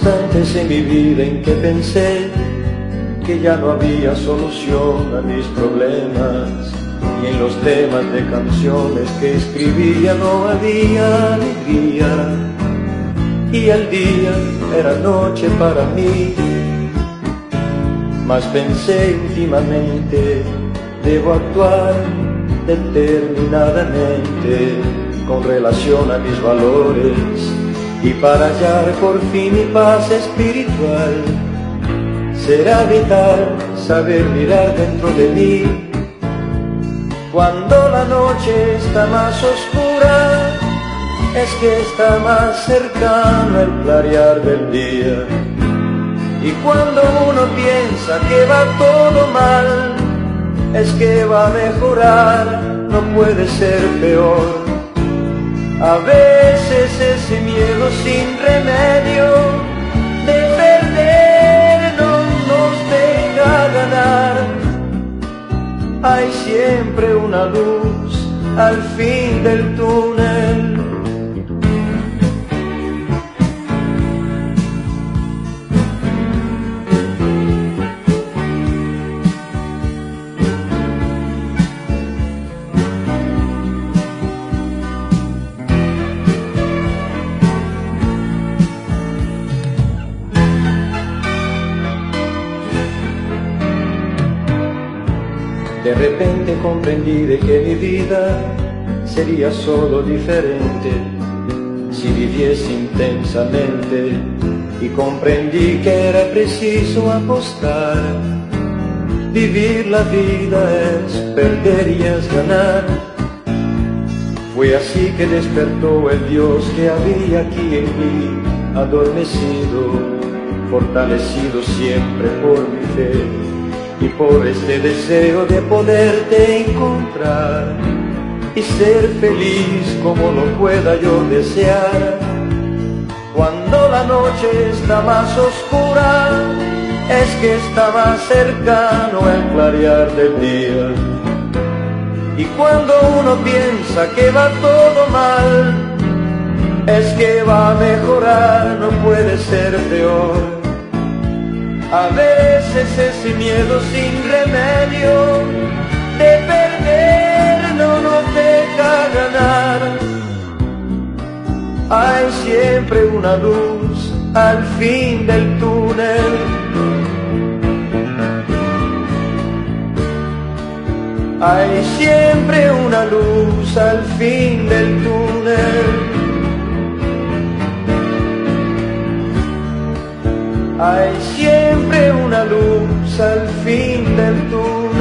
instantes en mi vida en que pensé que ya no había solución a mis problemas, y en los temas de canciones que escribía no había alegría, y el día era noche para mí. Mas pensé íntimamente, debo actuar determinadamente con relación a mis valores, y para hallar por fin mi paz espiritual será vital saber mirar dentro de mí. Cuando la noche está más oscura, es que está más cercano el clarear del día. Y cuando uno piensa que va todo mal, es que va a mejorar, no puede ser peor. A veces ese miedo sin remedio de perder no nos deja ganar. Hay siempre una luz al fin del túnel. De repente comprendí de que mi vida sería solo diferente si viviese intensamente, y comprendí que era preciso apostar. Vivir la vida es perder y es ganar. Fue así que despertó el Dios que había aquí en mí, adormecido, fortalecido siempre por mi fe y por este deseo de poderte encontrar y ser feliz como lo pueda yo desear. Cuando la noche está más oscura, es que está más cercano el clarear del día. Y cuando uno piensa que va todo mal, es que va a mejorar, no puede ser peor. A veces ese miedo sin remedio de perder no nos deja ganar. Hay siempre una luz al fin del túnel. Hay siempre una luz al fin del túnel. Hay siempre una luz al fin del túnel.